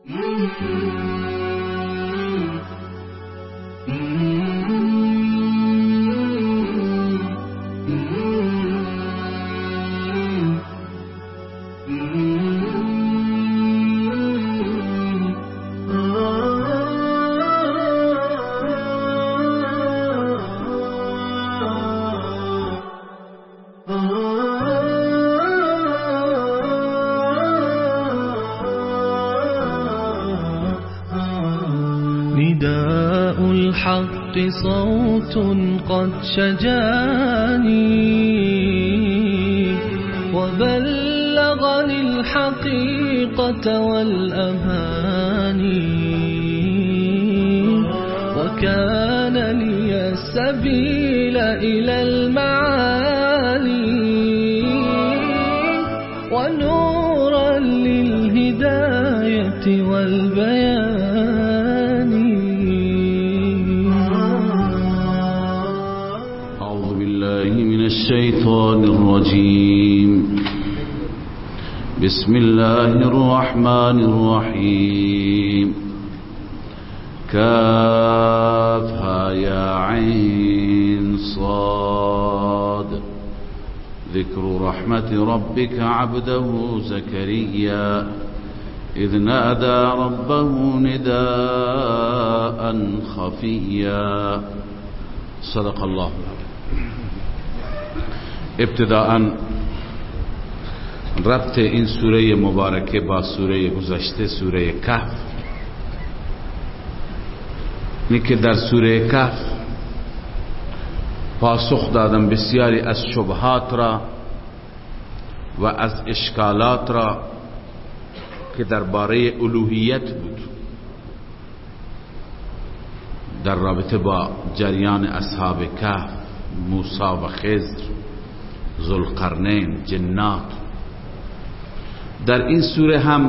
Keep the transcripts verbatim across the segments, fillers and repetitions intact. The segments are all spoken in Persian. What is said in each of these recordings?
نداء الحق صوت قد شجاني وبلغني الحقيقة والأماني وكان لي السبيل إلى المعالي ونورا للهداية والبيان. أعوذ بالله من الشيطان الرجيم. بسم الله الرحمن الرحيم. كافها يا عين صاد. ذكر رحمة ربك عبده زكريا إذ نادى ربه نداء خفيا. صدق الله. ابتداءً ربط این سوره مبارکه با سوره گذشته سوره کهف اینه که در سوره کهف پاسخ دادن بسیاری از شبهات را و از اشکالات را که درباره الوهیت بود در رابطه با جریان اصحاب کهف، موسی و خضر، ذوالقرنین، جنات. در این سوره هم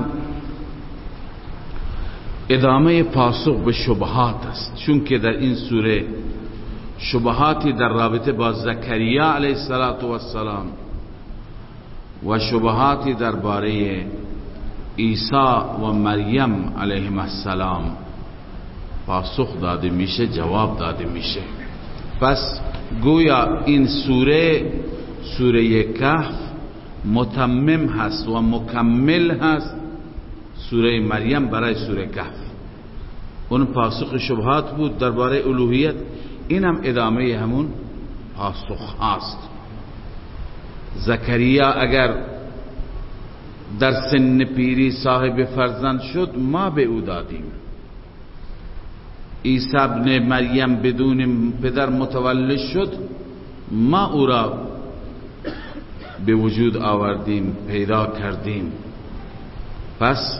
ادامه پاسخ به شبهات است، چون که در این سوره شبهاتی در رابطه با زکریا علیه السلام و شبهاتی درباره عیسی و مریم علیهم السلام پاسخ داده میشه، جواب داده میشه. پس گویا این سوره سوره کهف متمم هست و مکمل هست سوره مریم برای سوره کهف. اون پاسخ شبهات بود درباره الوهیت، این هم ادامه همون پاسخ هست. زکریا اگر در سن پیری صاحب فرزند شد ما به او دادیم. عیسی ابن مریم بدون پدر متولد شد ما او را به وجود آوردیم، پیدا کردیم. پس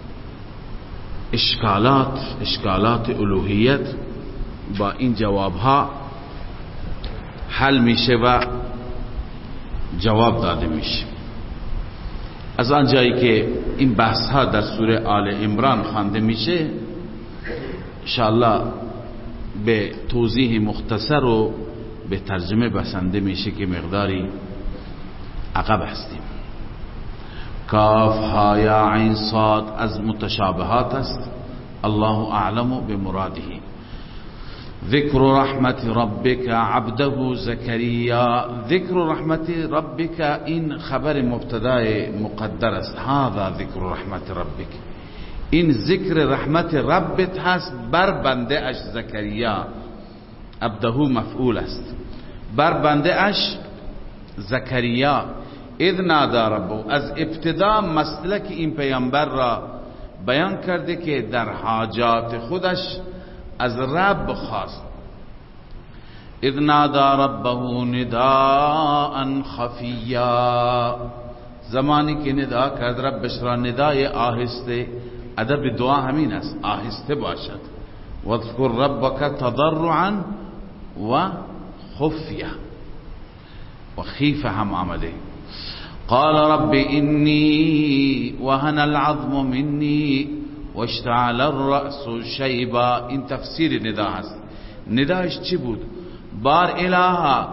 اشکالات اشکالات الوهیت با این جوابها حل میشه و جواب داده میشه. از آن جایی که این بحث ها در سوره آل عمران خوانده میشه، انشاءالله به توضیح مختصر و به ترجمه بسنده میشه که مقداری عقب هستیم. کاف ها یا عین صاد از متشابهات است، الله اعلم بمراده. ذکر رحمت ربک عبده زکریا. ذکر رحمت ربک این خبر مبتدای مقدر است. هذا ذکر رحمت ربک، این ذکر رحمت ربت هست بر بنده اش زکریا. عبده مفعول است، بر بنده اش زکریا. اذ نادى ربه، از ابتدا مسلک این پیامبر را بیان کرده که در حاجات خودش از رب خواست. اذ نادى ربه نداء خفیا، زمانی که ندا کرد ربش را ندای آهسته. ادب دعا همین است، آهسته باشد. واذکر ربک تضرعا و خفیه و خیفه هم آمده. قال رب إني وهن العظم مني واشتعل الرأس شيبا. این تفسیر ندا هست. نداش چی بود؟ بار الها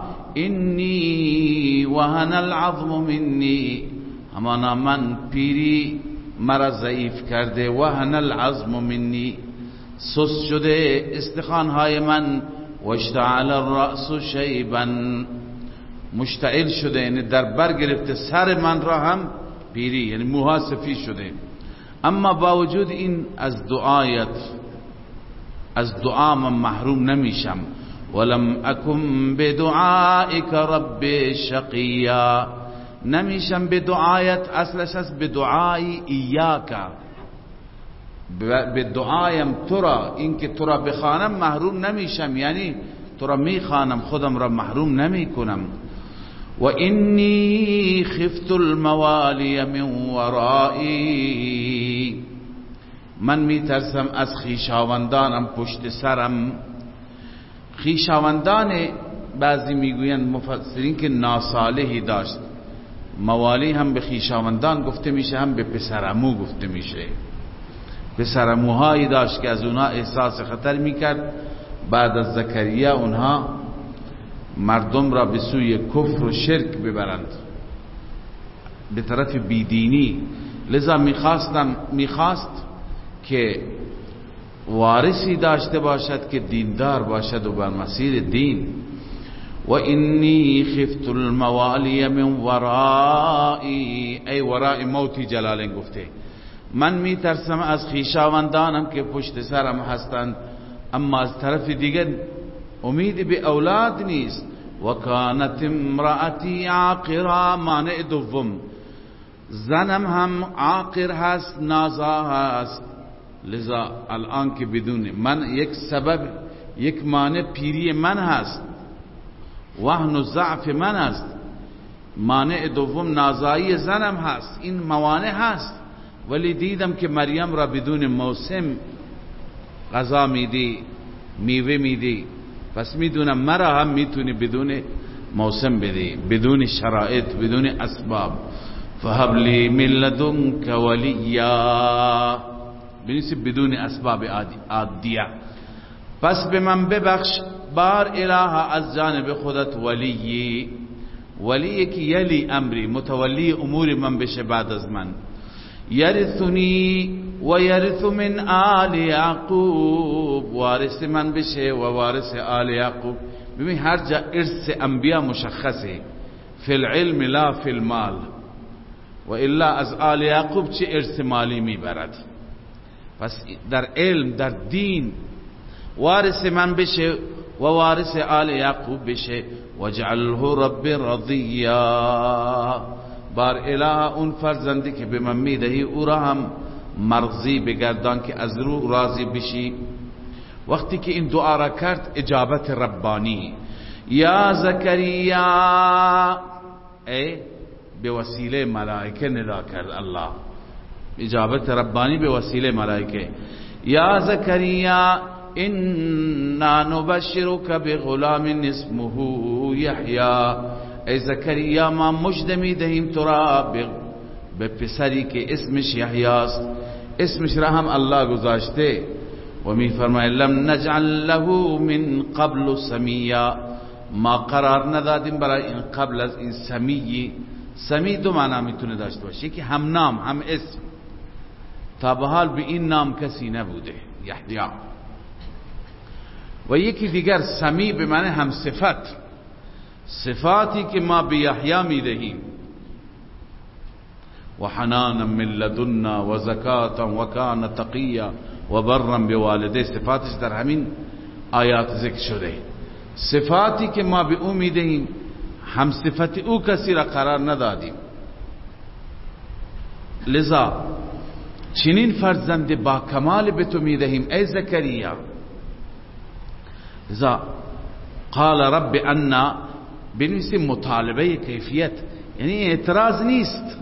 إني وهن العظم مني، همانا من پیری مرا ضعیف کرده. وهن العظم منی، سست شده استخوانهای من. واشتعل الرأس شیبا، مشتعل شده یعنی در بر گرفته سر من را هم پیری، یعنی موها سفید شده. اما با وجود این از دعایت از دعا من محروم نمیشم. ولم اکن بدعائک رب شقیا، نمیشم به دعایت، اصلش از به دعای ایاکا، به دعایم تو را، این که تو را بخوانم محروم نمیشم، یعنی تو را میخوانم خودم را محروم نمی کنم. و انی خفت الموالی من ورایی، من میترسم از خیشاوندانم پشت سرم. خیشاوندان بعضی میگویند مفسرین که ناصالحی داشت. موالی هم به خیشاوندان گفته میشه، هم به پسرعمو گفته میشه. پسرعموهایی داشت که از اونها احساس خطر میکرد بعد از زکریا اونها مردم را به سوی کفر و شرک ببرند، به طرف بیدینی. لذا میخواستم میخواست که وارثی داشته باشد که دیندار باشد و بر مسیر دین. و انی خفت الموالی من ورایی، ای وراء موتی جلالین گفته، من میترسم از خیشاوندانم که پشت سرم هستند، اما از طرف دیگر امید به اولاد نیست. و کانت امرأتی عاقرا، مانع دوم، زنم هم عاقر هست، نازا هست. لذا الان که بدون من یک سبب، یک مانع پیری من هست، وهن و ضعف من هست. مانع دوم نازایی زنم هست. این موانع هست، ولی دیدم که مریم را بدون موسم غذا میدی، میوه میدی، پس میدونم مرا هم میتونی بدون موسم بدی، بدون شرایط، بدون اسباب. فهب لی من لدنک ولیا، بنیسی بدون اسباب عادیه، پس به من ببخش بار اله از جانب خودت ولی، ولی که یلی امری، متولی امور من بشه بعد از من. یرثنی و یرث من آل یعقوب، وارث من بشه و وارث آل یعقوب. ببین هر جا ارث انبیاء مشخصه، فی العلم لا فی المال، و الا از آل یعقوب چه ارث مالی میبرد؟ پس در علم، در دین وارث من بشه و وارث آل یعقوب بشه. وجعله رب رضیا، بار اله اون فرزندی که به من میدهی او را هم مرضی بگردان که از رو راضی بشی. وقتی که این دعا را کرد اجابت ربانی، یا زکریا، ای به وسیله ملائکه ندا کرد الله، اجابت ربانی به وسیله ملائکه. یا زکریا انا نبشرک بغلام اسمه یحیی، ای زکریا ما مژده میدهیم تو را به پسری که اسمش یحیی است. اسمش را هم الله گذاشته و می فرماید لم نجعل له من قبل سمیا، ما قرار ندادیم برای این قبل از این سمی. سمی دو معنا میتونه داشته باشه، که هم نام هم اسم. تا به حال به این نام کسی نبوده یحیی. و یکی دیگر سمی به معنی هم صفت، صفاتی که ما به یحیی میدهیم. و حنانا من لدنا و زکاتا و کان تقیا و برا بوالده، صفاتش در همین آیات ذکر شده. صفاتی که ما به او میدهیم، هم صفت او کسی را قرار ندادیم. لذا چنین فرزند با کمال به تو میدهیم ای زکریا. لذا قال رب انا، بنویسی مطالبه کیفیت، یعنی اعتراض نیست،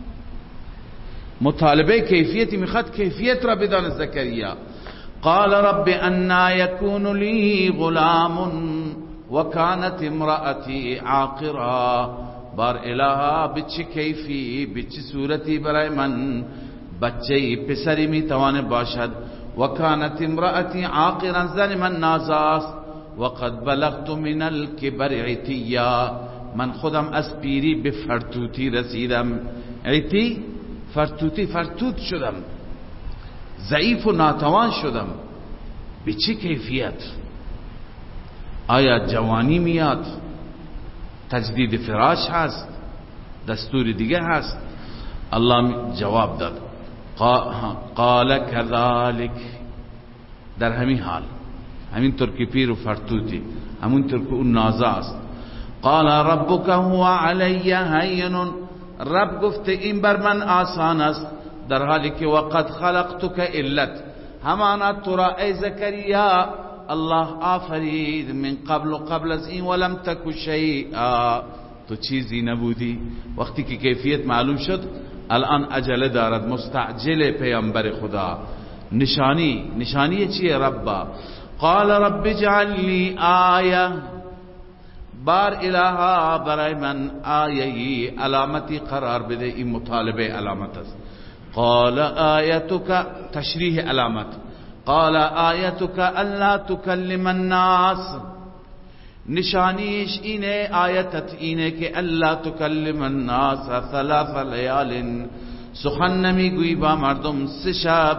مطالبه کیفیتی میخواد کیفیت را بدان زکریا. قال رب انا یکون لی غلام و کانت امرأتی عاقرا، بار الها بچه کیفی، بچه صورتی برای من بچه پسری میتوانه باشد. و کانت امرأتی عاقرا، زن من نازاست. و قد بلغت من الكبر عتیا، من خودم از پیری به فرتوتی رسیدم. عتی فرتوتی فرتوت شدم، ضعیف و ناتوان شدم. به چه کیفیت؟ آیا جوانی میاد، تجدید فراش هست، دستور دیگه هست؟ الله جواب داد قال كذلك، در همین حال، همین طور که پیر و فرتوتی، همون طور که اون نازا است. قال ربك هو علی هین، رب گفته این بر من آسان است، در حالی که وقد خلقتك علت، همانا تو را ای زکریا الله آفرید من قبل و قبل از این ولم تک شیئا، تو چیزی نبودی. وقتی که کیفیت معلوم شد الان عجله دارد، مستعجل پیامبر خدا. نشانی نشانی چیه؟ ربا قال رب اجعل لی آیه، بار الها برای من آیهی، علامتی قرار بده. این مطالبه علامت است. قال آیتک، تشریح علامت. قال آیتک الا تکلم الناس، نشانیش اینه، آیتت اینه که الا تکلم الناس ثلاث لیال، سخن نمیگویی با مردم سه شب.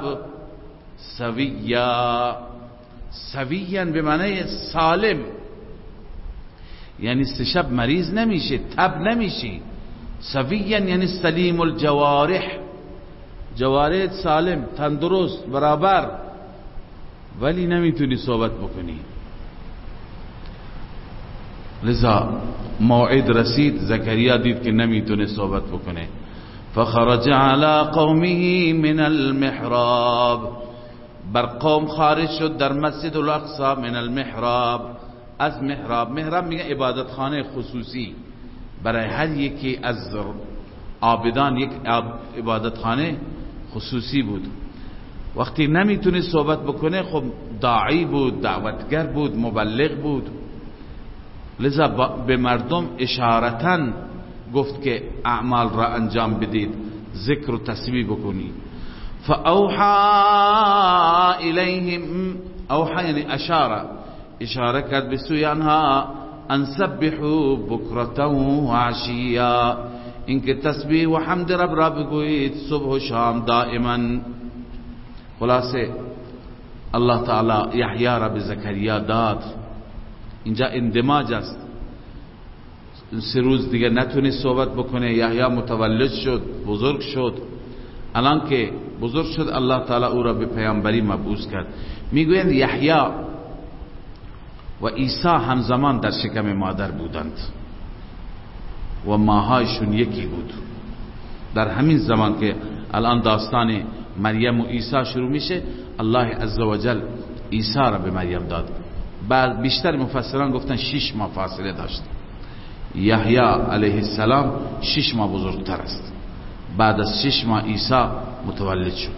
سویا، سویا به معنی سالم، یعنی سه شب مریض نمیشه، تب نمیشی. سویا یعنی سلیم الجوارح، جوارح سالم، تندرست، برابر، ولی نمیتونی صحبت بکنی. لذا موعد رسید، زکریا دید که نمیتونه صحبت بکنه. فخرج على قومه من المحراب، بر قوم خارج شد در مسجد الاقصی. من المحراب، از محراب. محراب میگه عبادت خانه خصوصی، برای هر یکی از عابدان یک عبادت خانه خصوصی بود. وقتی نمیتونه صحبت بکنه، خب داعی بود، دعوتگر بود، مبلغ بود. لذا به مردم اشارتاً گفت که اعمال را انجام بدید، ذکر و تسبیح بکنید. فاوحى الیهم، اوحى یعنی اشاره، اشاره کرد به سوی آنها، ان سبحوا بکرة و عشیا، اینکه تسبیح و حمد رب را بگویید صبح و شام دائما. خلاصه الله تعالی یحیی را به زکریا داد. اینجا اندماج است. سه روز دیگه نتونی صحبت بکنه، یحیی متولد شد، بزرگ شد. الان که بزرگ شد الله تعالی او را به پیامبری مبعوث کرد. میگویند یحیی و عیسی همزمان در شکم مادر بودند و ماهایشون یکی بود. در همین زمان که الان داستان مریم و عیسی شروع میشه، الله عزوجل عیسی را به مریم داد. بعد بیشتر مفسران گفتن شش ماه فاصله داشت. یحیی علیه السلام شش ماه بزرگتر است. بعد از شش ماه عیسی متولد شد.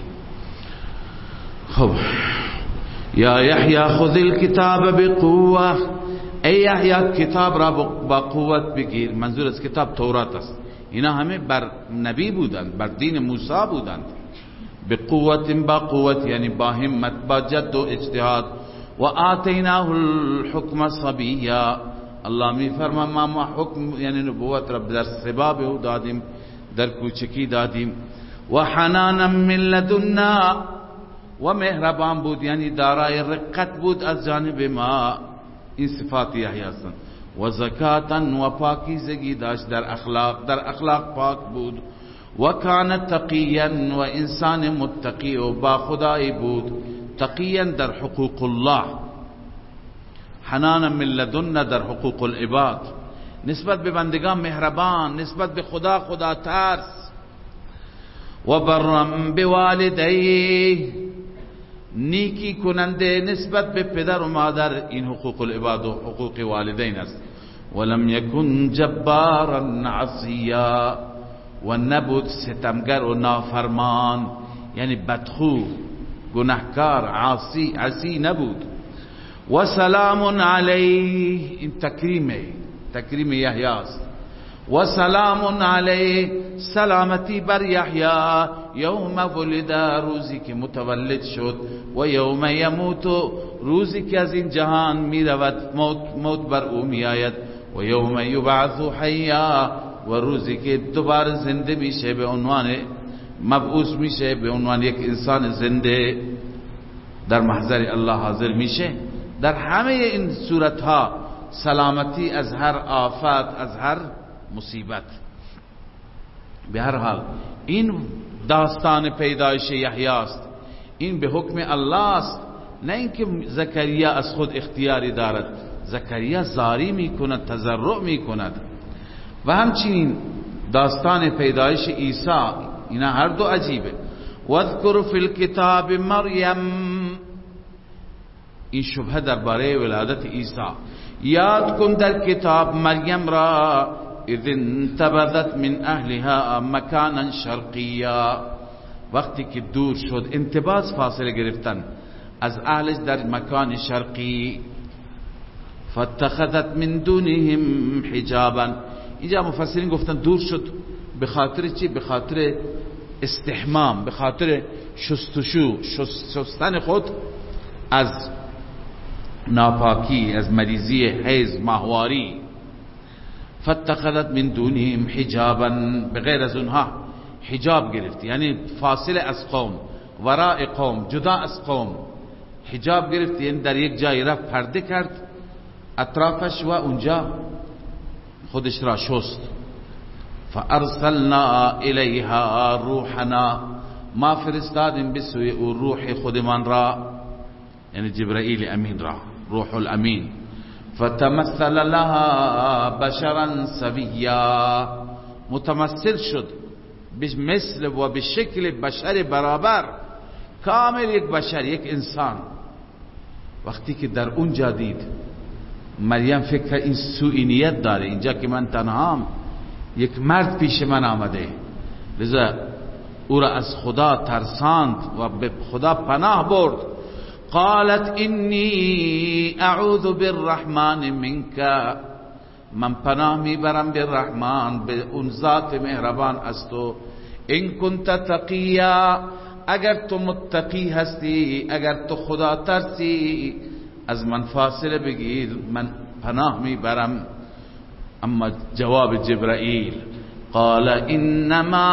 خب یا یحیی خذ الكتاب بقوه، ای یحیی کتاب را با قوت بگیر. منظور از کتاب تورات است. اینا همه بر نبی بودند، بر دین موسی بودند. بقوت، با قوت یعنی با همت، با جد و اجتهاد. و آتیناه الحکم صبیا، الله می فرما ما ما حکم یعنی نبوت را در سباب او دادیم، در کوچکی دادیم. و حنانا من لدنا، و مهربان بود یعنی دارای رقت بود از جانب ما. این صفات یحیی هستند. و زکاتا، و پاکیزگی داشت در اخلاق، در اخلاق پاک بود. و کان تقیا، و انسان متقی و با خدای بود. تقیا در حقوق الله، حنانا من لدنا در حقوق العباد، نسبت به بندگان مهربان، نسبت به خدا خدا ترس. و برم بوالدیه، نیکی کننده نسبت به پدر و مادر. این حقوق العباد و حقوق والدین است. ولم یکن جبارا عصیا، و نبود ستمگر و نافرمان، یعنی بدخو، گناهکار، عاصی عصی نبود. و سلام علیه، این تکریمه، تکریم یحیی است. و سلام علیه، سلامتی بر یحیی. یوم ولد، روزی که متولد شد. و یوم یموت، روزی که از این جهان می رود، موت, موت بر او می آید. و یوم یبعث حیا، و روزی که دوباره زنده میشه به عنوان مبعوث میشه، به عنوان یک انسان زنده در محضر الله حاضر میشه. در همه این صورتها سلامتی از هر آفت، از هر مصیبت. به هر حال این داستان پیدایش یحیی است، این به حکم الله است، نه اینکه زکریا از خود اختیاری دارد. زکریا زاری میکند، تضرع میکند. و همچنین داستان پیدایش عیسی، اینا هر دو عجیبه. واذکر فی الکتاب مریم، این شبهه درباره ولادت عیسی. یاد کن در کتاب مریم را، اذ انتبذت من اهلها مکانا شرقیا، وقتی که دور شد، انتباز فاصله گرفتن از اهلش در مکان شرقی. فاتخذت من دونهم حجابا، اینجا مفسرین گفتن دور شد به خاطر چی؟ به خاطر استحمام، به خاطر شستشو، شستن خود از ناپاکی، از مریضی حیض، ماهواری. فاتخذت من دونهم حجابا، بغیر از اونها حجاب گرفت، یعنی فاصله از قوم، وراء قوم، جدا از قوم حجاب گرفت، یعنی در یک جای رفت پرده کرد اطرافش و اونجا خودش را شست. فارسلنا الیها روحنا، ما فرستادیم به سوی او روح خودمان را، یعنی جبرائیل امین را، روح الامین. فتمثل لها بشرا سویا، متمثل شد مثل و به شکل بشر برابر، کامل یک بشر، یک انسان. وقتی که در اونجا دید مریم فکر این سوء نیت داره، اینجا که من تنهام، یک مرد پیش من آمده، لذا او را از خدا ترساند و به خدا پناه برد. قالت انی اعوذ بالرحمن منک، من پناه میبرم بالرحمن، به اون ذات مهربان از تو. ان کنت تقیا، اگر تو متقی هستی، اگر تو خدا ترسی، از من فاصله بگیر، من پناه میبرم. اما جواب جبرائیل، قال انما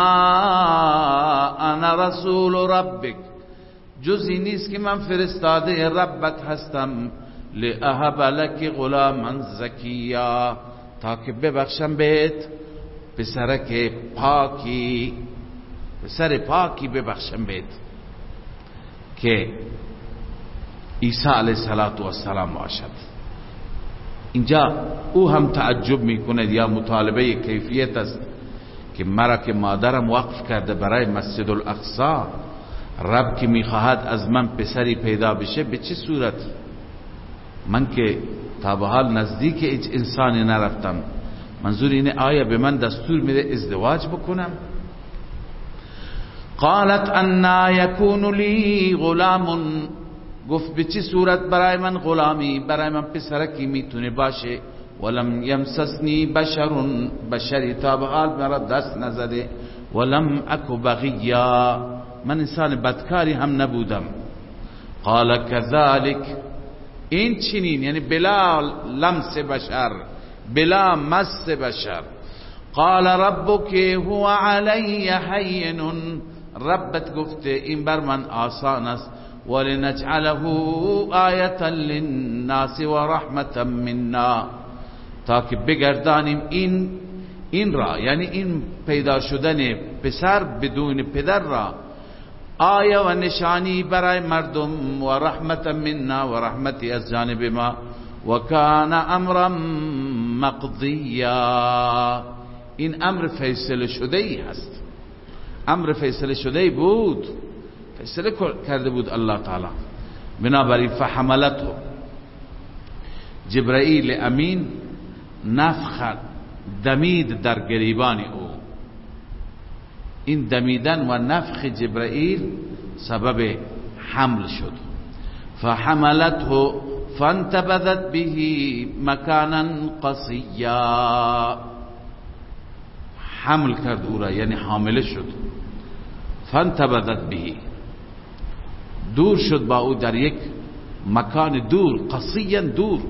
انا رسول ربک، جزی نیست که من فرستاده ربت هستم، لأهب لك غلاما زکیا، تا که ببخشم بهت پسرک پاکی، پسر پاکی ببخشم بهت که عیسی علیه السلام باشد. اینجا او هم تعجب میکنه یا مطالبه کیفیت است که مرا که مادرم وقف کرده برای مسجد الاقصی، رب که میخواهد از من پسری پیدا بشه، به چه صورت؟ من که تا به حال نزدیک هیچ انسانی نرفتم، منظور اینه آیا به من دستور میده ازدواج بکنم؟ قالت انا یکون لی غلام، گفت به چه صورت برای من غلامی، برای من پسرکی میتونه باشه؟ ولم یمسسنی بشر، بشری تا به حال مرا دست نزده، ولم اکو بغیا، من انسان بدکاری هم نبودم. قال كذلك، این چنین، یعنی بلا لمس بشر، بلا مس بشر. قال ربك هو علی هین، ربت گفته این بر من آسان است. ولنجعله آیة للناس و رحمة منا، تا که بگردانیم این این را، یعنی این پیدا شدن پسر بدون پدر را، آیه و نشانی برای مردم، و رحمت منا، و رحمتی از جانب ما، و کان امرا مقضیا، این امر فیصله شده ای هست، امر فیصله شده ای بود، فیصله کرده بود الله تعالی. بنابراین فحملته، جبرائیل امین نفخ دمید در گریبان او، این دمیدن و نفخ جبرائیل سبب حمل شد. فحملته فانتبذت به مکانا قصیا، حمل کرد او را، یعنی حامله شد. فانتبذت به، دور شد با او در یک مکان دور، قصیا دور،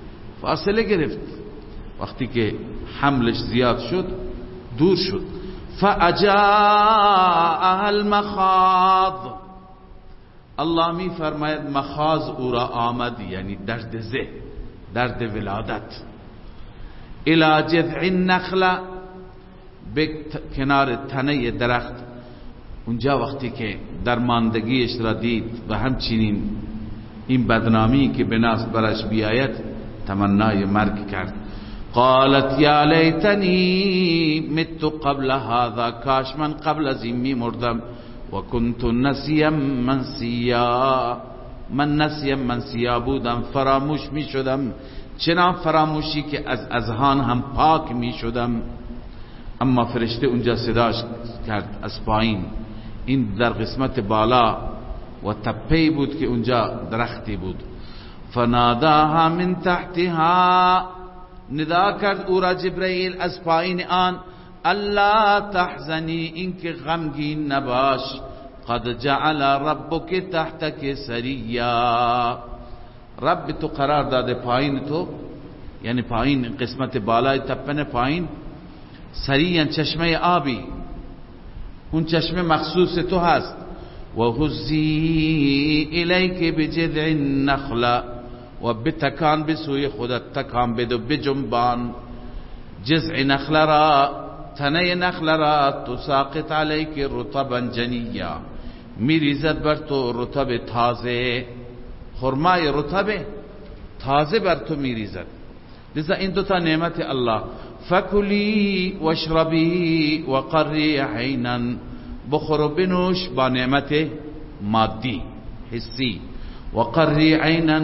فاصله گرفت. وقتی که حملش زیاد شد دور شد. فاجاء المخاض، الله می فرماید مخاض او را آمد، یعنی درد زه، درد ولادت. الى جذع النخله، به کنار تنه درخت. اونجا وقتی که درماندگیش را دید و همچنین این بدنامی که به ناس برش بیاید تمنای مرگ کرد. قالت یا لیتنی مت قبل هذا، کاش من قبل از این می مردم. و کنت نسیا منسیا، من نسیا منسیا بودم، فراموش می شدم، چنان فراموشی که از اذهان هم پاک می شدم. اما فرشته اونجا صداش کرد از پایین. این در قسمت بالا و تپه‌ای بود که اونجا درختی بود. فناداها من تحتها، ندا کرد او را جبرئیل از پایین آن. الا تحزنی، اینکه غمگین نباش. قد جعل ربک تحتک سریا، رب تو قرار داده پایین تو، یعنی پایین قسمت بالای تپه پایین، سریعا چشمه آبی، اون چشمه مخصوص تو هست. و هزی الیک بجذع النخله، و بتکان بسوی خودت، تکان بده بجنبان جذع نخله را، تنه نخله را. تساقط علیک رطبا جنیا، میریزد بر تو رطب تازه، خرمای رطب تازه بر تو میریزد. لذا این دوتا نعمت الله. فکلی واشربی وقری عینا، بخور و بنوش با نعمت مادی حسی، وقری عینا،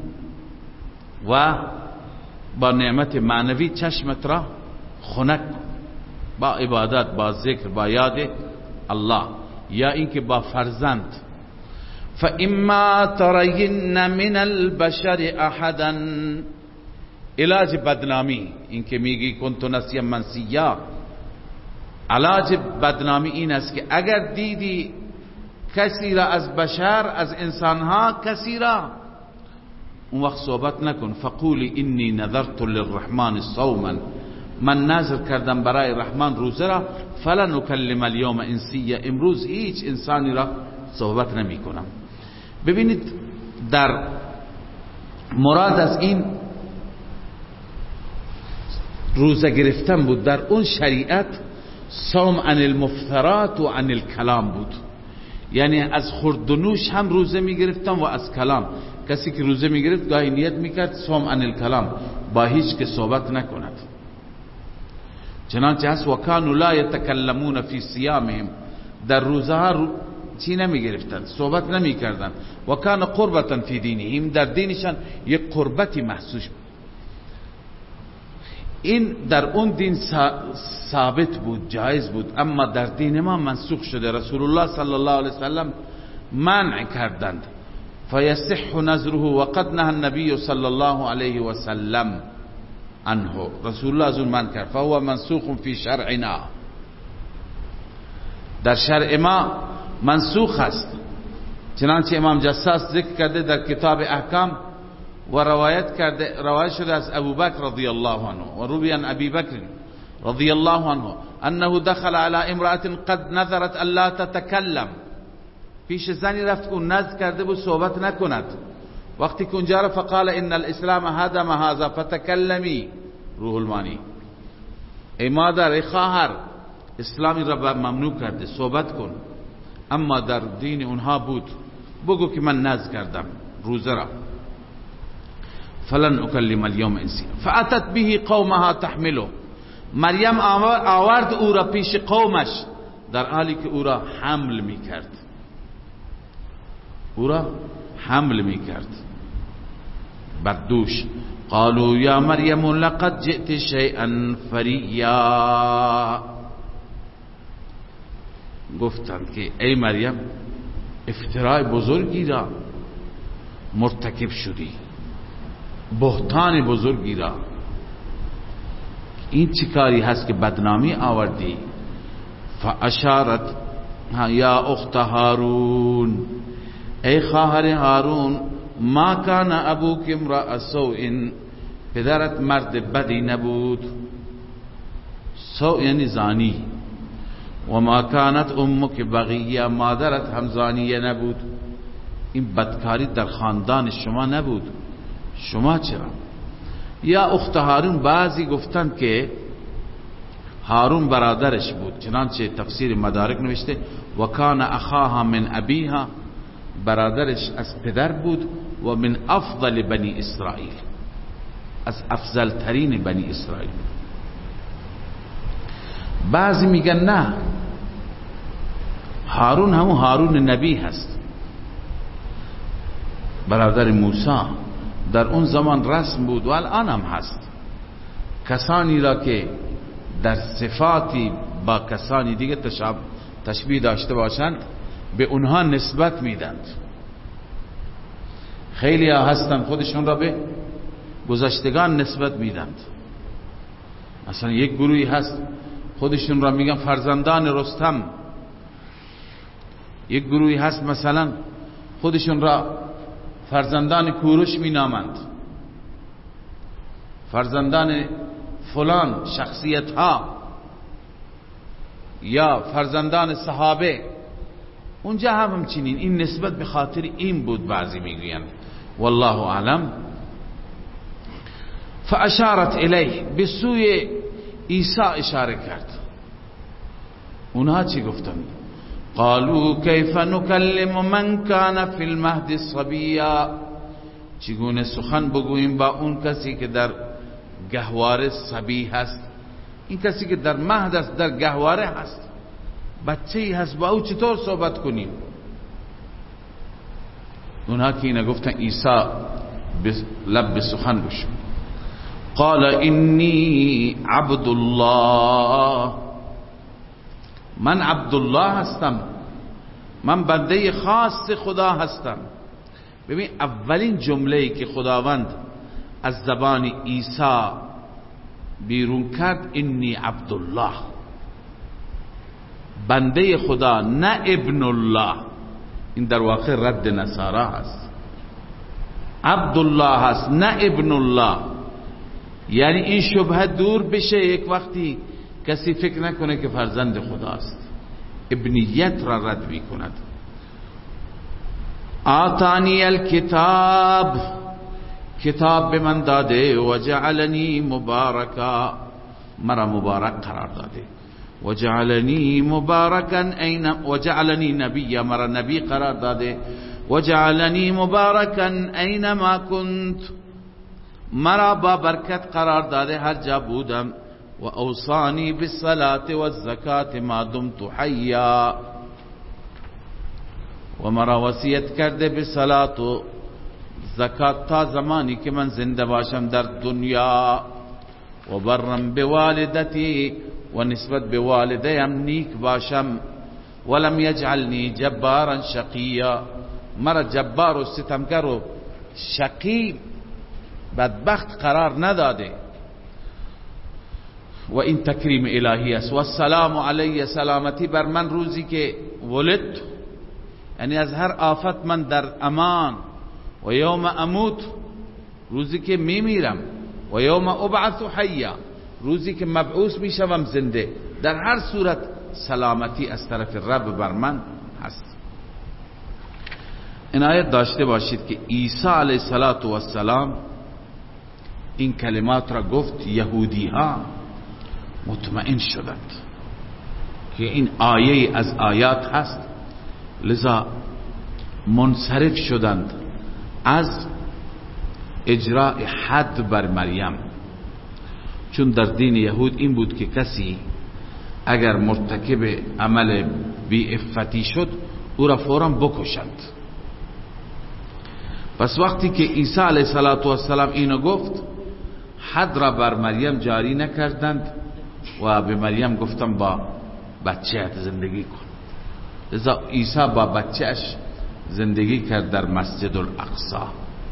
و با نعمت معنوی چشمت را خنک با عبادت، با ذکر، با یاد الله، یا اینکه با فرزند. فاما ترین من البشر احدا، علاج بدنامی اینکه میگی کنت نسیا منسیا، علاج بدنامی این است که اگر دیدی کسی را از بشر، از انسانها کسی را، اون وقت صحبت نکن. فقولی انی نذرت للرحمن صوما، من نذر کردم برای رحمان روزه را. فلن اکلم اليوم انسیا، امروز هیچ انسانی را صحبت نمی کنم. ببینید در مراد از این روزه گرفتن بود. در اون شریعت صوم عن المفترات و عن الکلام بود، یعنی از خورد و نوش هم روزه می گرفتن و از کلام. کسی که روزه می گرفت گاهی نیت می کرد صوم عن الکلام، با هیچ که صحبت نکند. چنانچه هست و کانوا لا یتکلمون فی صیامهم، در روزه ها چی نمی گرفتن، صحبت نمی کردن. و کان قربتا فی دینهم، در دینشان یک قربتی محسوس بود. این در اون دین ثابت بود، جایز بود، اما در دین ما منسوخ شده. رسول الله صلی الله علیه وسلم منع کردند. فیصح نذره وقد نهى النبی صلی الله علیه وسلم عنه، رسول الله از اون منع کرد. فهو منسوخ فی شرعنا، در شرع ما منسوخ است. چنانچه امام جساس ذکر کرده در کتاب احکام و روایت کرده، روایت شده از ابو بکر رضی الله عنه و روی عن ابی بکر رضی الله عنه انه دخل على امرأة قد نذرت الا تتکلم، پیش زنی رفت که نذر کرده بود صحبت نکند. وقتی که اونجا رفت فقال ان الاسلام هدم هذا فتکلمی، روح المانی، ای مادر، ای خواهر، اسلامی را ممنوع کرده صحبت کن. اما در دین اونها بود بگو که من نذر کردم روزه را. فلن اکلم اليوم انسیا. فاتت به قومها تحمله، مریم آورد او را پیش قومش در حالی که او را حمل می کرد، او را حمل می کرد بر دوش. قالوا یا مریم لقد جئت شیئا فریا، گفتند که ای مریم افتراء بزرگی را مرتکب شدی، بهتان بزرگی را. این چی کاری هست که بدنامی آوردی؟ فاشارت یا اخت هارون، ای خواهر هارون، ما کان ابوک امرأ سوء، پدرت مرد بدی نبود. سوء یعنی زانی. و ما کانت امک بغیه، مادرت هم زانیه نبود. این بدکاری در خاندان شما نبود، شما چرا؟ یا اخت هارون، بعضی گفتند که هارون برادرش بود، چنانچه تفسیر مدارک نوشته و کان اخاها من ابیها، برادرش از پدر بود، و من افضل بنی اسرائیل، از افضل ترین بنی اسرائیل. بعضی میگن نه، هارون همون هارون نبی هست، برادر موسی. در اون زمان رسم بود و الان هم هست، کسانی را که در صفاتی با کسانی دیگه تشبیه داشته باشند به اونها نسبت میدند. خیلی ها هستند خودشون را به گذشتگان نسبت میدند. مثلا یک گروهی هست خودشون را میگن فرزندان رستم، یک گروهی هست مثلا خودشون را فرزندان کوروش مینامند، فرزندان فلان شخصیت ها، یا فرزندان صحابه. اونجا هم همچنین این نسبت به خاطر این بود، بعضی میگویند والله اعلم. فاشارت الیه، به سوی عیسی اشاره کرد. اونها چی گفتند؟ قالوا کیف نکلم من کان فی المهد صبیا، چگونه سخن بگوییم با اون کسی که در گهواره صبی هست؟ این کسی که در مهد است، در گهواره هست، بچه‌ای هست، با او چطور صحبت کنیم؟ اونها که اینه گفتن عیسی لب به سخن گوش. قال انی عبد الله، من عبدالله هستم، من بنده خاص خدا هستم. ببین اولین جمله‌ای که خداوند از زبان عیسی بیرون کرد انی عبدالله، بنده خدا، نه ابن الله. این در واقع رد نصارا هست، عبدالله هست نه ابن الله. یعنی این شبهه دور بشه، یک وقتی کسی فکر نکنه که فرزند خداست، ابنیت را رد می کند. آتانی الکتاب، کتاب به من داده، و جعلنی مبارکا، مرا مبارک قرار داده، و جعلنی مبارکا این، و جعلنی نبی، مرا نبی قرار داده، و جعلنی مبارکا اینما کنت، مرا با برکت قرار داده هر جا بودم، و اوصانی بالصلاة والزکاة ما دمت حیا، و مرا وصیت کرده به صلات و زکات تا زمانی که من زنده باشم در دنیا، و برم بوالدتی، و نسبت به والدیم نیک باشم، ولم یجعلنی جبارا شقیا، مرا جبار و ستمگر و شقی بدبخت قرار نداده. و این تکریم الهی است. و السلام علی، سلامتی بر من روزی که ولدت، یعنی از هر آفت من در امان. و یوم اموت، روزی که میمیرم. و یوم ابعث حیا، روزی که مبعوث میشوم زنده. در هر صورت سلامتی از طرف رب بر من هست. عنایت داشته باشید که عیسی علیه السلام این کلمات را گفت، یهودی ها مطمئن شدند که این آیه از آیات هست، لذا منصرف شدند از اجراء حد بر مریم. چون در دین یهود این بود که کسی اگر مرتکب عمل بی عفتی شد او را فوراً بکشند. پس وقتی که عیسی علیه السلام اینو گفت، حد را بر مریم جاری نکردند و به مریم گفتن با بچه‌ات زندگی کن. لذا عیسی با بچه‌اش زندگی کرد در مسجد الاقصی.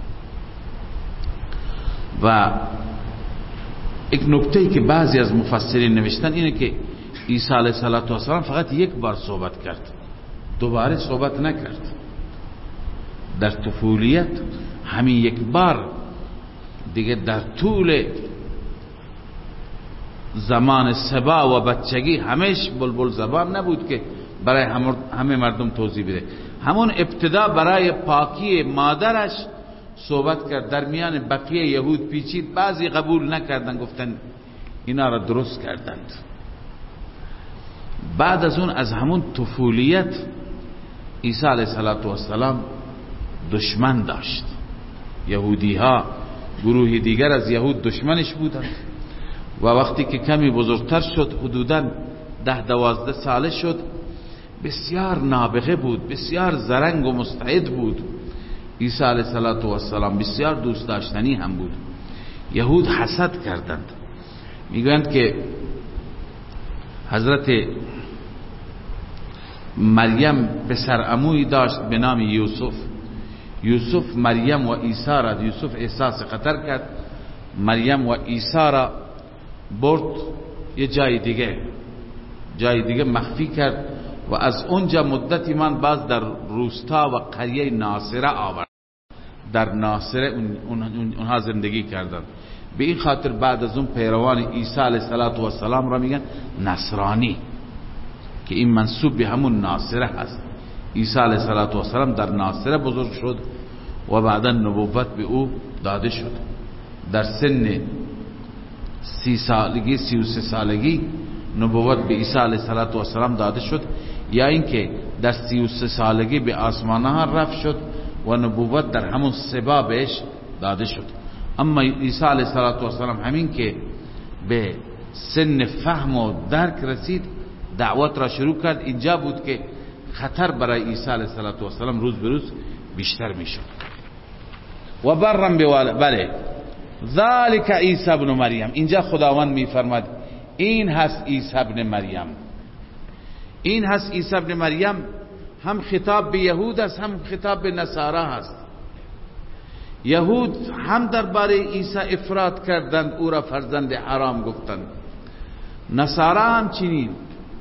و یک نکته‌ای که بعضی از مفسرین نوشتن اینه که عیسی علیه السلام فقط یک بار صحبت کرد، دوباره صحبت نکرد. در طفولیت همین یک بار، دیگه در طول زمان سبا و بچگی همیش بلبل زبان نبود که برای همه مردم توضیح بده. همون ابتدا برای پاکی مادرش صحبت کرد، در میان بقیه یهود پیچید، بعضی قبول نکردن، گفتن اینا را درست کردند. بعد از اون از همون طفولیت عیسی علیه السلام دشمن داشت. یهودی ها، گروهی دیگر از یهود دشمنش بودند و وقتی که کمی بزرگتر شد، حدوداً ده دوازده ساله شد، بسیار نابغه بود، بسیار زرنگ و مستعد بود. عیسی علیه السلام بسیار دوست داشتنی هم بود. یهود حسد کردند، میگویند که حضرت مریم پسر عمویی داشت به نام یوسف. یوسف مریم و عیسی را، یوسف احساس خطر کرد، مریم و عیسی را برد یه جای دیگه جای دیگه مخفی کرد و از اونجا مدتی من باز در روستا و قریه ناصره آورد. در ناصره اون اونها زندگی کردند. به این خاطر بعد از اون پیروان عیسی علیه السلام را میگن نصرانی، که این منسوب به همون ناصره هست. عیسی علیه السلام در ناصره بزرگ شد و بعدا نبوت به او داده شد. در سن سی سالگی سی و سه سالگی نبوت به عیسی علیه السلام داده شد، یا اینکه در سی و سه سالگی به آسمانها رفت شد و نبوت در همون سبا بهش داده شد. اما عیسی علیه السلام همین که به سن فهم و درک رسید، دعوت را شروع کرد. اینجا بود که خطر برای عیسی علیه السلام روز به روز بیشتر میشد. و برم بله ذالک عیسی ابن مریم، اینجا خداوند میفرماد این هست عیسی ابن مریم. این هست عیسی ابن مریم هم خطاب به یهود است، هم خطاب به نصارا هست. یهود هم درباره عیسی افراد کردند، او را فرزند حرام گفتند. نصارا هم چنین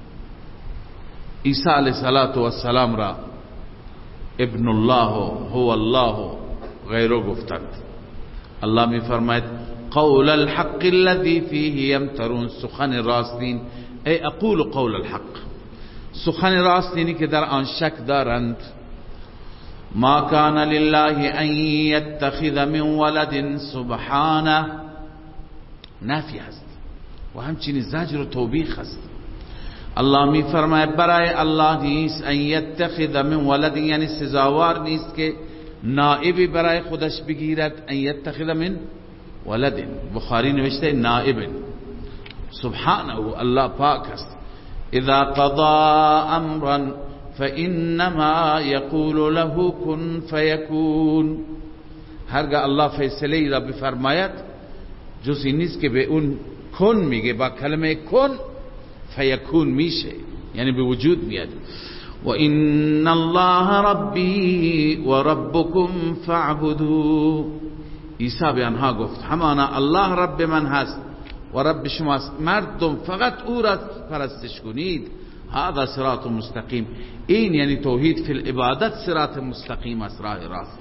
عیسی علیه السلام را ابن الله هو الله غیره گفتند. الله می فرماید قول الحق الذي فيه يمترون، سخن راستین، ای اقول قول الحق، سخن راستینی که در آن شک دارند. ما کان لله ان يتخذ من ولد سبحانه، نفی هست و همچنین زجر و توبیخ هست. الله می فرماید برای الله نیست ان يتخذ من ولد، یعنی سزاوار نیست که نائبی برای خودش بگیرد. ان يتخذ من ولد، بخاری نوشته نائب. سبحانه، الله پاک است. اذا قضا امرا فانما يقول له كن فيكون، هرگاه الله فیصله را بفرماید جز این نیست که به اون کن میگه، با کلمه کن فیکون میشه، یعنی به وجود میاد. و ان الله ربی و ربکم فاعبدوه، عیسی به آنها گفت همانا الله رب من هست و رب شماست، مردم فقط او را پرستش کنید. هذا صراط مستقیم، این یعنی توحید فی العبادت صراط مستقیم است، راه راست.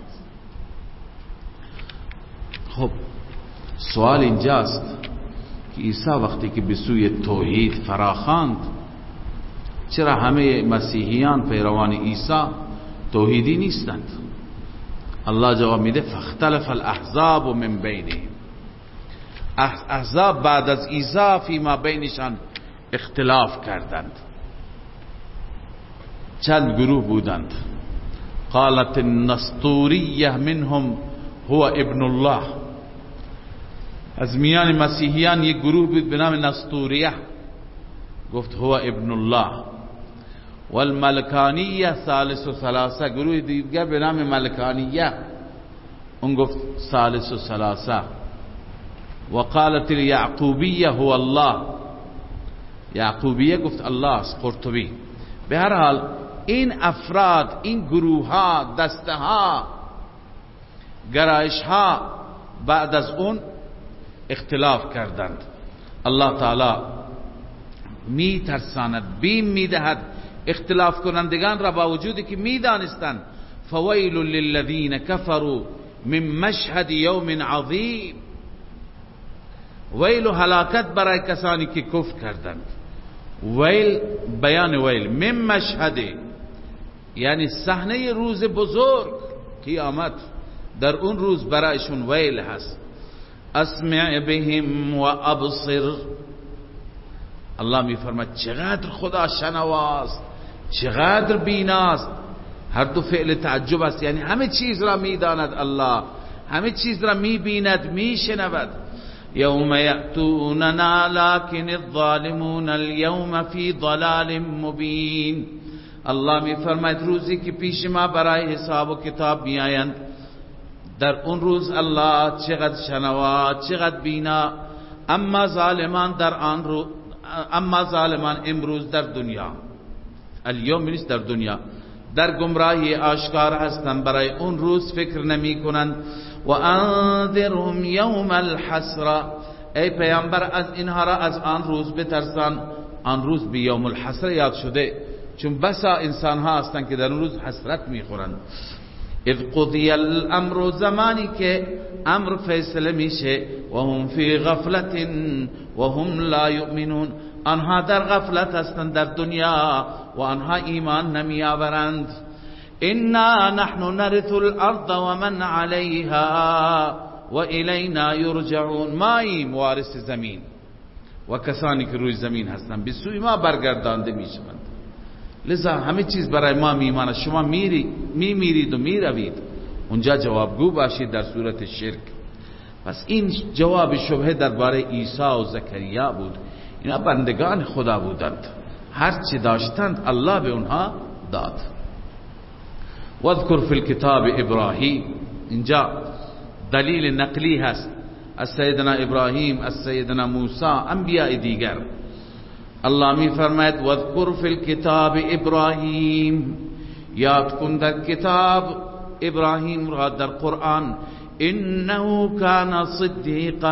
خب سوال اینجاست که عیسی وقتی که به سوی توحید فراخواند، چرا همه مسیحیان پیروان عیسی توحیدی نیستند؟ الله جواب میده فاختلف الاحزاب من بینهم، احزاب بعد از عیسی فیما بینشان اختلاف کردند. چند گروه بودند. قالت النسطوریه منهم هو ابن الله، از میان مسیحیان یک گروه بود به نام نسطوریه، گفت هو ابن الله. والملکانیه ثالث و ثلاثه، گروه دیگر به نام ملکانیه، اون گفت ثالث و ثلاثه. وقالت الیعقوبیه هو الله، یعقوبیه گفت الله است. قرطبی. به هر حال این افراد، این گروه ها، دسته ها، گرایش ها بعد از اون اختلاف کردند. الله تعالی می ترساند، بیم می دهد اختلاف کنندگان را، با وجودی که می دانستند. فویل للذین کفروا من مشهد یوم عظیم، ویل و هلاکت برای کسانی که کفر کردند. ویل بیان ویل من مشهده، یعنی صحنه روز بزرگ قیامت، در اون روز برایشون ویل هست. اسمع بهم و ابصر، الله میفرماید چقدر خدا شنواست، چقدر بیناست. هر دو فعل تعجب است، یعنی همه چیز را میداند الله، همه چیز را میبیند، میشنود. یوم یأتوننا لکن الظالمون اليوم فی ضلال مبین. الله میفرماید روزی که پیش ما برای حساب و کتاب میآیند، در اون روز الله چقدر شنوا، چقدر بینا. اما ظالمان در آن روز، اما ظالمان امروز در دنیا، الیوم نیست در دنیا، در گمراهی آشکار هستند، برای اون روز فکر نمی کنند. و انذرهم یوم الحسره، ای پیامبر از اینها را از آن روز بترسان. آن روز به یوم الحسره یاد شده، چون بسا انسان ها هستند که در اون روز حسرت میخورند. اذ قضی الامر، زمانی که امر فیصله میشه، و هم فی غفلت و هم لا یؤمنون، آنها در غفلت هستند در دنیا و آنها ایمان نمی آورند. انا نحن نرث الارض و من علیها و الینا یرجعون، ماییم وارث زمین و کسانی که روی زمین هستند به سوی ما برگردانده می شوند. لذا همه چیز برای ما میماند. شما میری می میرید و میروید، اونجا جوابگو باشید در صورت شرک. پس این جواب شبهه درباره عیسی و زکریا بود. اینا بندگان خدا بودند، هر چی داشتند الله به اونها داد. واذکر فی الکتاب ابراهیم، اینجا دلیل نقلی هست از سیدنا ابراهیم، از سیدنا موسی، انبیاء دیگر. الله می فرماید واذکر فی الکتاب ابراهیم، یاد کن در کتاب ابراهیم را در قرآن. انه کان صدیقا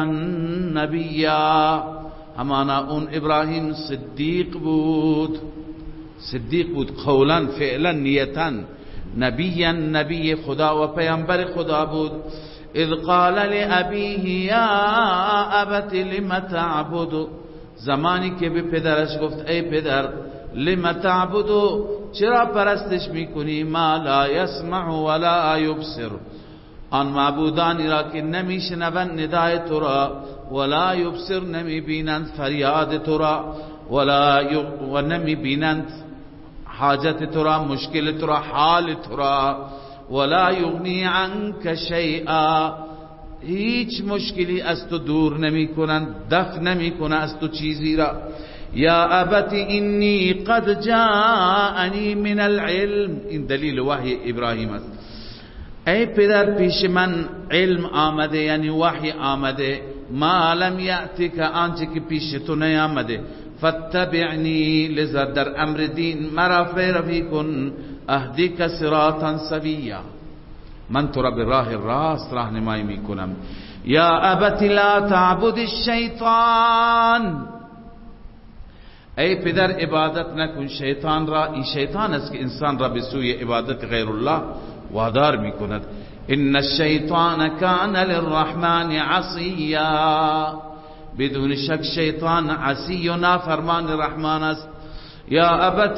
نبیا، همانا اون ابراهیم صدیق بود، صدیق بود قولا فعلا نیتا، نبیا نبی خدا و پیامبر خدا بود. اذ قال لأبیه یا ابت لم تعبد، زمانی که به پدرش گفت ای پدر، لم تعبد، چرا پرستش میکنی، ما لا یسمع ولا یبصر، آن معبودانی را که نمیشنوند ندای تو را، ولا یبصر نمیبینند فریاد تو را، ولا و نمیبینند حاجت تو را، مشکل تو را، حال تو را. ولا یغنی عنک شیئا، هیچ مشکلی از تو دور نمی کنند، دفع نمی کنند از تو چیزی را. یا ابت انی قد جاءنی من العلم، این دلیل وحی ابراهیم است. ای پدر پیش من علم آمده، یعنی وحی آمده. ما لم یأتک، آنچه که پیش تو نیامده. فاتبعنی، لذا در امر دین مرا پیروی کن. اهدیک صراطا سویا، من تو را به راه راست راهنمایی میکنم. یا ابت لا تعبد الشیطان، ای پدر عبادت نکن شیطان را. این شیطان است که انسان را به سوی عبادت غیر الله وادار میکند. ان الشیطان کان للرحمن عصیا، بدون شک شیطان عصی و نافرمان رحمان است. یا ابت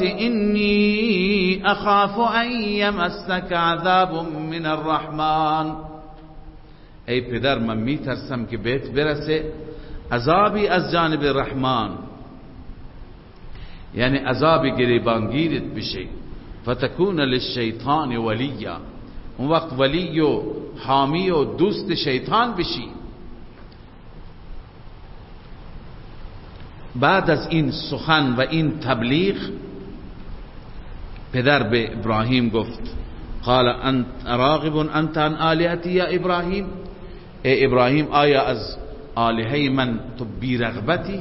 انی اخاف ان یمسک عذاب من الرحمن، ای پدر من میترسم که بهت برسه عذابی از جانب رحمان، یعنی عذاب گریبانگیرت بشه. فتکون للشیطان ولیا، اون وقت ولی و حامی و دوست شیطان بشی. بعد از این سخن و این تبلیغ، پدر به ابراهیم گفت قال انت راغب انت عن آلهتی یا ابراهیم، ای ابراهیم آیا از آلهه من تو بیرغبتی؟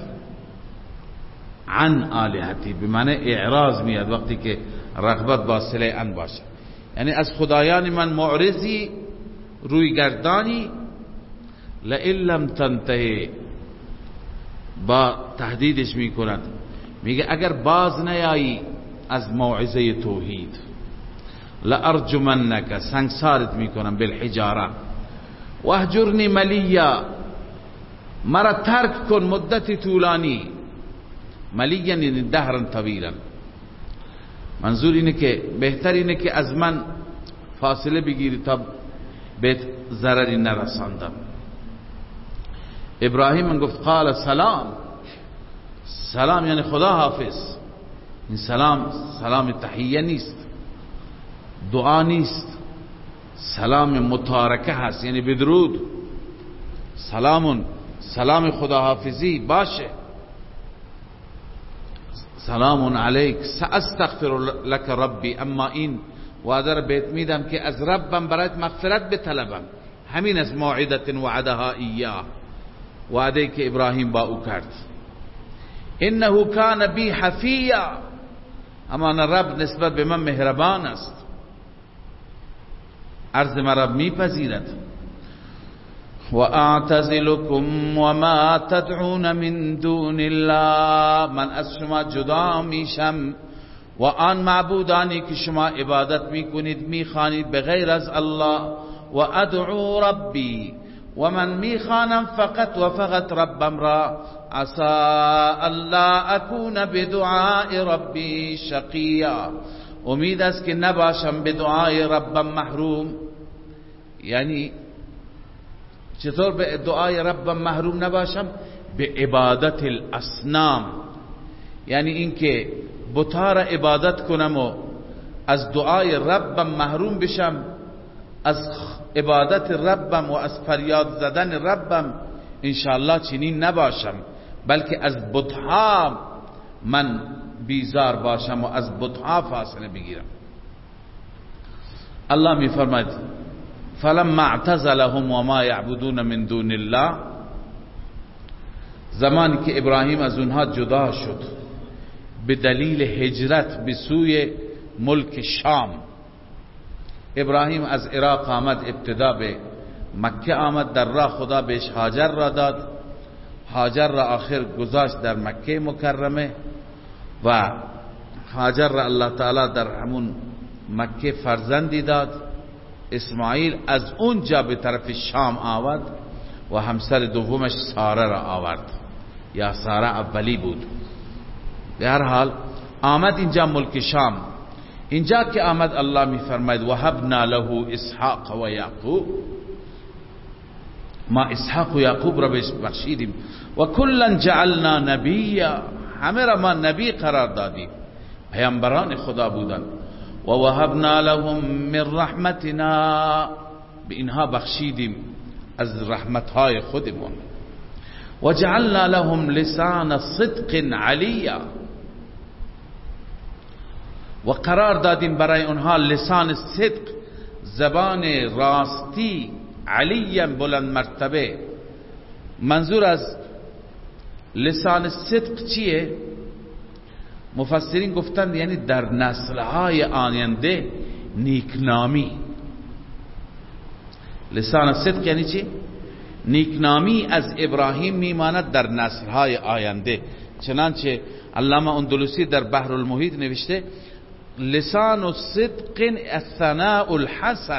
عن آلهتی به معنی اعراض میاد وقتی که رغبت با صله ان باشه، یعنی از خدایان من معرضی، روی گردانی. لئن لم تنتهی، با تهدیدش میکند، میگه اگر باز نیایی از موعظه توحید، لارجمنک، سنگسارت میکنم، بالحجاره، واهجرنی ملیا، مرا ترک کن مدتی طولانی، ملیًا یعنی دهرا طویلا. منظور اینه که بهتر اینه که از من فاصله بگیری تا بهت ضرری نرساندم. ابراهیم من گفت قال سلام. سلام یعنی خدا حافظ. این سلام سلام تحیه نیست، دعا نیست، سلام متارکه هست، یعنی بدرود. سلام سلام خدا حافظی باشه. سلام علیک ساستغفر لك ربی، اما این وعده را بهت میدم که از ربم برایت مغفرت بطلبم. همین از موعدت وعدها ایاه، وعده که ابراهیم با او کرد. انه کان بی حفیا، اما رب نسبت به من مهربان است، عرض مرا میپذیرد. و اعتزلکم و ما تدعون من دون الله، من از شما جدا میشم و آن معبودانی که شما عبادت میکنید میخوانید بغیر از الله. و ادعو ربی، و من میخوانم فقط و فقط ربم را. عسى الا اكون بدعاء ربی شقیا، امید است که نباشم به دعای ربم محروم. یعنی چطور به دعای ربم محروم نباشم؟ به عبادت الاصنام، یعنی اینکه بت‌ها را عبادت کنم و از دعای ربم محروم بشم، از عبادت ربم و از فریاد زدن ربم انشاءالله چنین نباشم، بلکه از بت‌ها من بیزار باشم و از بت‌ها فاصله بگیرم. الله می فرماید فلما اعتزلهم وما يعبدون من دون الله، زمانی که ابراهیم از اونها جدا شد به دلیل هجرت به سوی ملک شام. ابراهیم از عراق آمد، ابتدا به مکه آمد، در راه خدا بهش هاجر را داد، هاجر را آخر گذاشت در مکه مکرمه و هاجر را الله تعالی در همون مکه فرزندی داد، اسماعیل. از اونجا به طرف شام آورد و همسر دومش ساره را آورد، یا ساره اولی بود. به هر حال آمد اینجا ملک شام. اینجا که آمد الله می فرماید وهبنا له اسحاق و یعقوب، ما اسحاق و یعقوب را بخشیدیم. و کلا جعلنا نبیا، همه را ما نبی قرار دادیم، پیامبران خدا بودند. و وهبنا لهم من رحمتنا، به اینها بخشیدیم از رحمتهای خودمون. و جعلنا لهم لسان صدق علیا، و قرار دادیم برای اونها لسان صدق، زبان راستی، علیا بلند مرتبه. منظور از لسان صدق چیه؟ مفسرین گفتند یعنی در نسلهای آینده نیکنامی. لسان صدق یعنی چی؟ نیکنامی از ابراهیم میماند در نسلهای آینده. چنانچه علامه اندلسی در بحر المحیط نوشته لسان صدق الثناء الحسن،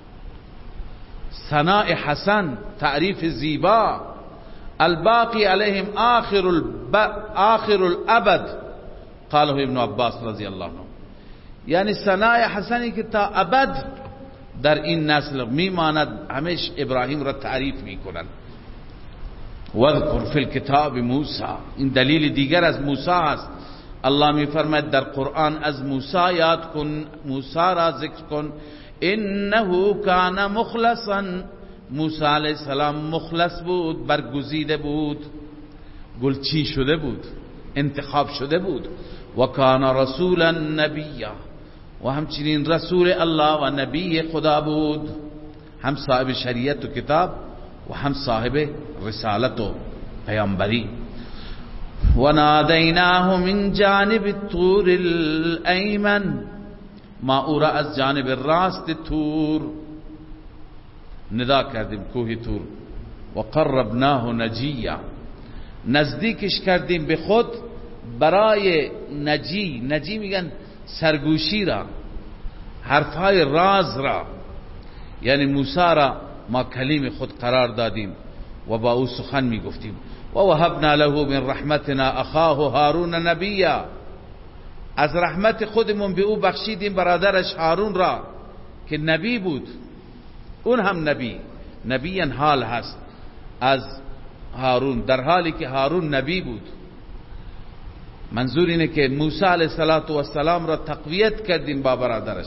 ثناء حسن، تعریف زیبا. الباقی علیهم آخر الب... آخر الابد، قاله ابن عباس رضی الله عنه. یعنی ثناء حسنی که تا ابد در این نسل میماند، همیشه ابراهیم را تعریف میکنند. واذکر فی الکتاب موسی، این دلیل دیگر از موسی است. الله میفرماید در قرآن از موسی یاد کن، موسی را ذکر کن. انه کان مخلصا، موسی علیه السلام مخلص بود، برگزیده بود، گلچین شده بود، انتخاب شده بود. و کان رسولا نبیا، و همچنین رسول الله و نبی خدا بود، هم صاحب شریعت و کتاب و هم صاحب رسالت و پیامبری. و نادیناه من جانب الطور الایمن، ما او را از جانب راست تور ندا کردیم، کوه تور. و قربناه نجیا، نزدیکش کردیم به خود برای نجی. نجی میگن سرگوشی را، حرفهای راز را. یعنی موسی را ما کلیم خود قرار دادیم. و با او سخن می گفتیم. و وهبنا له من رحمتنا اخاه هارون نبیا، از رحمت خودمون به او بخشیدیم برادرش هارون را که نبی بود. اون هم نبی، نبی حال هست از هارون، در حالی که هارون نبی بود. منظور اینه که موسی علیه السلام را تقویت کردیم با برادرش.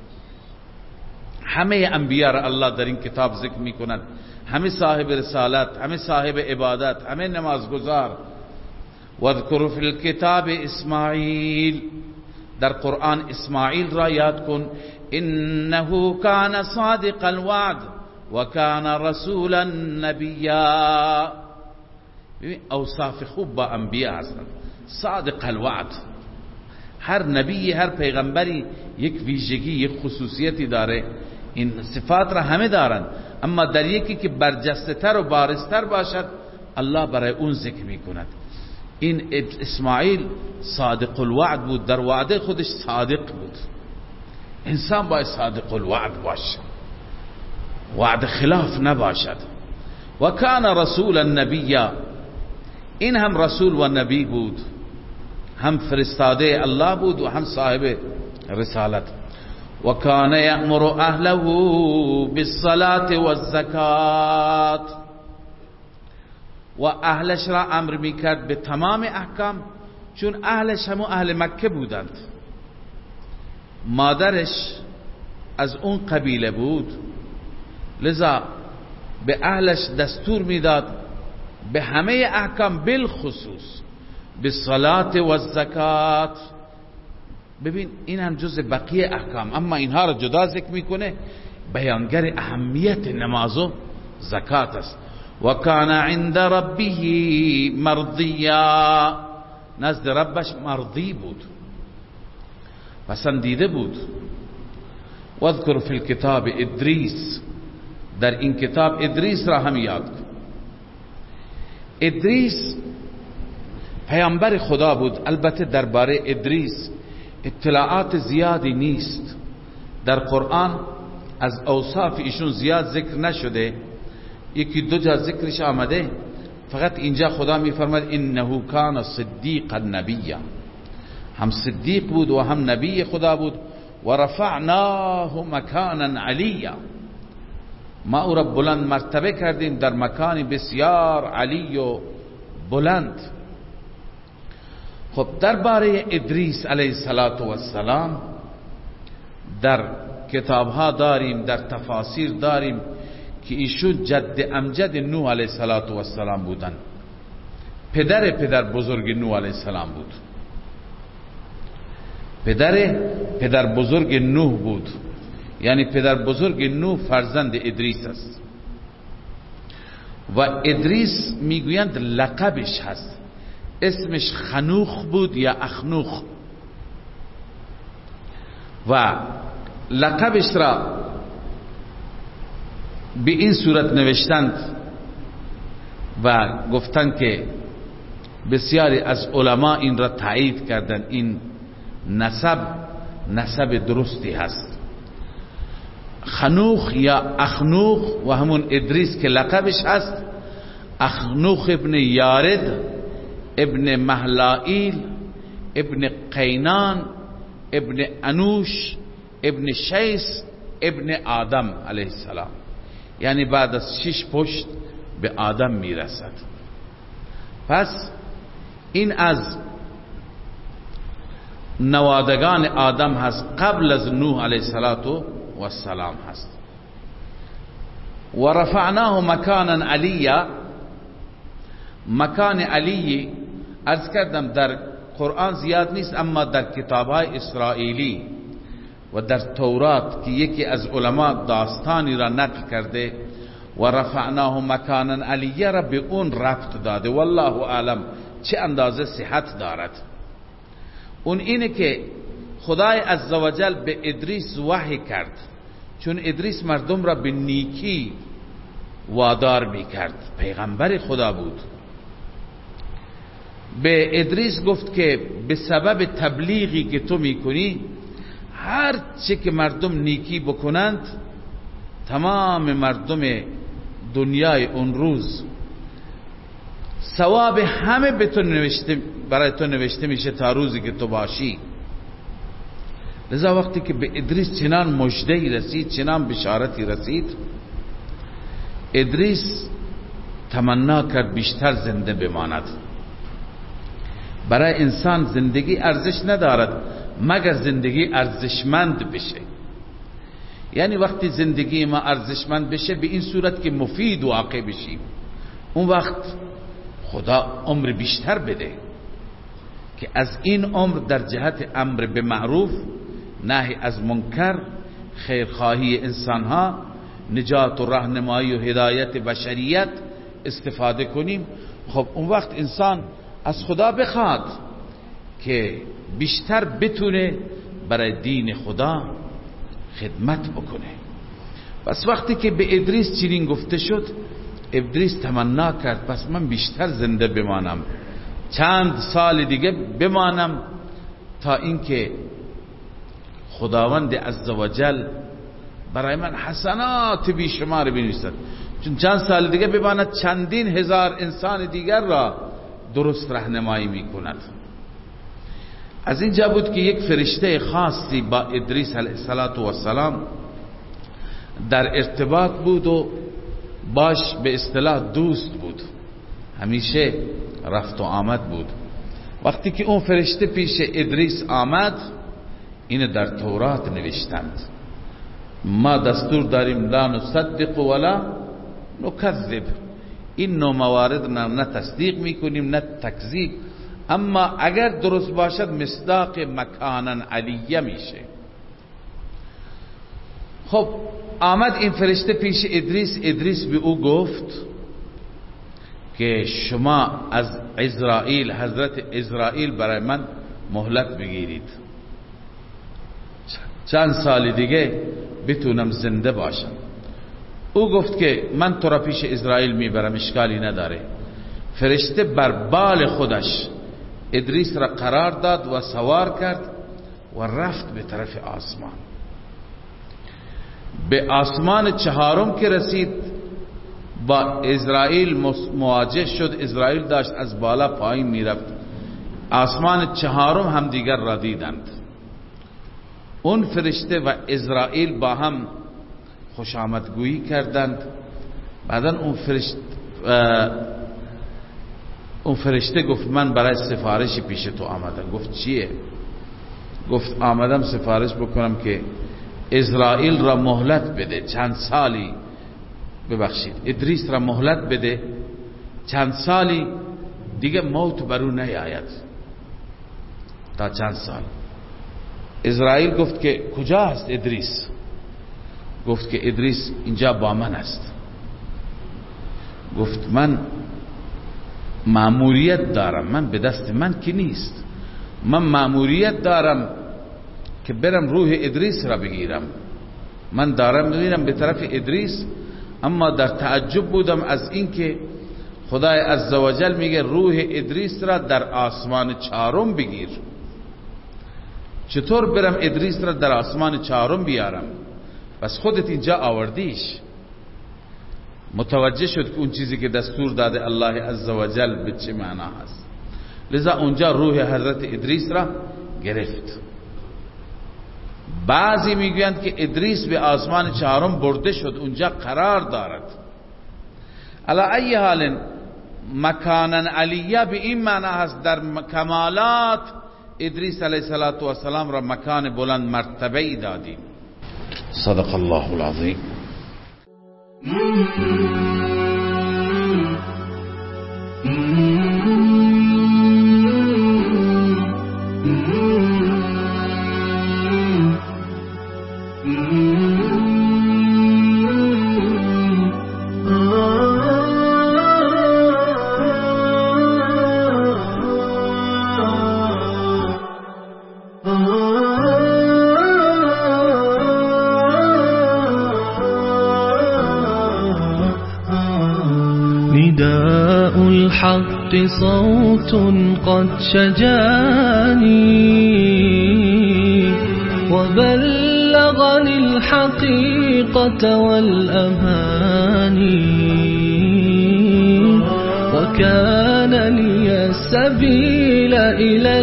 همه انبیاء را الله در این کتاب ذکر می کند، همه صاحب رسالت، همه صاحب عبادت، همه نمازگزار. واذکر فی الکتاب اسماعیل، در قرآن اسماعیل را یاد کن. انه کان صادق الوعد و کان رسولا نبیا. ببین اوصاف خوب با انبیاء هستند. صادق الوعد، هر نبی هر پیغمبری یک ویژگی یک خصوصیتی داره. این صفات را همه دارن، اما در یکی که برجسته تر و بارزتر باشد الله برای اون ذکر می کند. این اسماعیل صادق الوعد بود، در وعده خودش صادق بود. انسان باید صادق الوعد باشد، وعد خلاف نباشد. و کان رسولا نبیا، این هم رسول و نبی بود، هم فرستاده الله بود و هم صاحب رسالت. و کان یأمر اهله بالصلاة والزکات، و اهلش را امر میکرد به تمام احکام، چون اهلش همون اهل مکه بودند. مادرش از اون قبیله بود، لذا به اهلش دستور میداد به همه احکام، بالخصوص به صلات و زکات. ببین این هم جز بقیه احکام، اما اینها را جدا ذکر میکنه، بیانگر اهمیت نماز و زکات است. و کان عند ربه مرضیا، نزد ربش مرضی بود، پسندیده بود. واذکر فی الکتاب ادریس، در این کتاب ادریس را هم یاد کن. ادریس پیامبر خدا بود. البته درباره ادریس اطلاعات زیادی نیست، در قرآن از اوصاف ایشون زیاد ذکر نشده، یکی دو جا ذکرش آمده. فقط اینجا خدا میفرماد انه کان صدیقا نبیا، هم صدیق بود و هم نبی خدا بود. و رفعناه مکانا علیا، ما او را بلند مرتبه کردیم در مکانی بسیار علی و بلند. خب درباره ادریس علیه السلام در کتابها داریم، در تفاسیر داریم که ایشون جد امجد نوح علیه السلام بودن، پدر پدر بزرگ نوح علیه السلام بود، پدر پدر بزرگ نوح بود، یعنی پدر بزرگ نوح فرزند ادریس است. و ادریس میگویند لقبش هست، اسمش خنوخ بود یا اخنوخ، و لقبش را به این صورت نوشتند و گفتند که بسیاری از علما این را تایید کردند، این نسب نسب درستی هست. خنوخ یا اخنوخ و همون ادریس که لقبش هست. اخنوخ ابن یارد ابن محلائیل ابن قینان ابن انوش ابن شیس ابن آدم علیه السلام، یعنی بعد از شش پشت به آدم میرسد. پس این از نوادگان آدم هست، قبل از نوح علیه السلام هست. و رفعناه مکانا علیا، مکان علی عرض کردم در قرآن زیاد نیست، اما در کتابهای اسرائیلی و در تورات که یکی از علما داستانی را نقل کرده و رفعناه مکانا علیه را به اون ربط داده، والله اعلم چه اندازه صحت دارد. اون اینه که خدای عزوجل به ادریس وحی کرد، چون ادریس مردم را به نیکی وادار میکرد، پیغمبر خدا بود. به ادریس گفت که به سبب تبلیغی که تو میکنی، هر چه که مردم نیکی بکنند، تمام مردم دنیای اون روز ثواب همه به تو نوشته، برای تو نوشته میشه تا روزی که تو باشی. لذا وقتی که به ادریس چنان مژده‌ای رسید، چنان بشارتی رسید، ادریس تمنا کرد بیشتر زنده بماند. برای انسان زندگی ارزش ندارد مگر زندگی ارزشمند بشه. یعنی وقتی زندگی ما ارزشمند بشه به این صورت که مفید واقع بشیم، اون وقت خدا عمر بیشتر بده که از این عمر در جهت امر به معروف، نهی از منکر، خیرخواهی انسانها، نجات و راهنمایی و هدایت بشریت استفاده کنیم. خب اون وقت انسان از خدا بخواد که بیشتر بتونه برای دین خدا خدمت بکنه. پس وقتی که به ادریس چنین گفته شد، ادریس تمنا کرد پس من بیشتر زنده بمانم، چند سال دیگه بمانم تا اینکه خداوند عزوجل برای من حسنات بیشمار بنویسد. چون چند سال دیگه بماند چندین هزار انسان دیگر را درست راهنمایی میکند. از اینجا بود که یک فرشته خاصی با ادریس علیه السلام در ارتباط بود و باش به اصطلاح دوست بود، همیشه رفت و آمد بود. وقتی که اون فرشته پیش ادریس آمد، این در تورات نوشتند ما دستور داریم لا نصدق ولا نکذب، این نوع موارد نه تصدیق میکنیم نه تکذیب، اما اگر درست باشد مصداق مکانا علیه میشه. خب آمد این فرشته پیش ادریس، ادریس به او گفت که شما از عزرائیل، حضرت عزرائیل برای من مهلت بگیرید، چند سال دیگه بتونم زنده باشم. او گفت که من تو را پیش عزرائیل میبرم، اشکالی نداره. فرشته بر بال خودش ادریس را قرار داد و سوار کرد و رفت به طرف آسمان. به آسمان چهارم که رسید با اسرائیل مواجه شد. اسرائیل داشت از بالا پایین میرفت. آسمان چهارم هم دیگر را دیدند. اون فرشته و اسرائیل با هم خوش آمدگویی کردند. بعدن اون فرشته اون فرشته گفت من برای سفارشی پیش تو آمدم. گفت چیه؟ گفت آمدم سفارش بکنم که اسرائیل را مهلت بده چند سالی، ببخشید ادریس را مهلت بده چند سالی دیگه موت برو نیاید، تا چند سال. اسرائیل گفت که کجا است ادریس؟ گفت که ادریس اینجا با من است. گفت من مأموریت دارم، من به دست من که نیست، من مأموریت دارم که برم روح ادریس را بگیرم. من دارم میرم به طرف ادریس، اما در تعجب بودم از اینکه خدای عزوجل میگه روح ادریس را در آسمان چهارم بگیر. چطور برم ادریس را در آسمان چهارم بیارم؟ بس خودت اینجا آوردیش. متوجه شد که اون چیزی که دستور داده الله عزوجل به چه معنا هست. لذا اونجا روح حضرت ادریس را گرفت. بعضی میگویند که ادریس به آسمان چهارم برده شد، اونجا قرار دارد. علی ای حال مکانا علیه به این معنا هست در کمالات ادریس علیه السلام را مکان بلند مرتبه ای دادیم. صدق الله العظیم. نداء الحق صوت قد شجاني وبلغني الحقيقة والأماني وكان السبيل إلى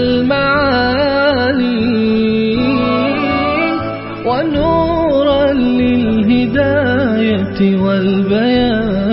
المعالي ونورا للهداية والبيان.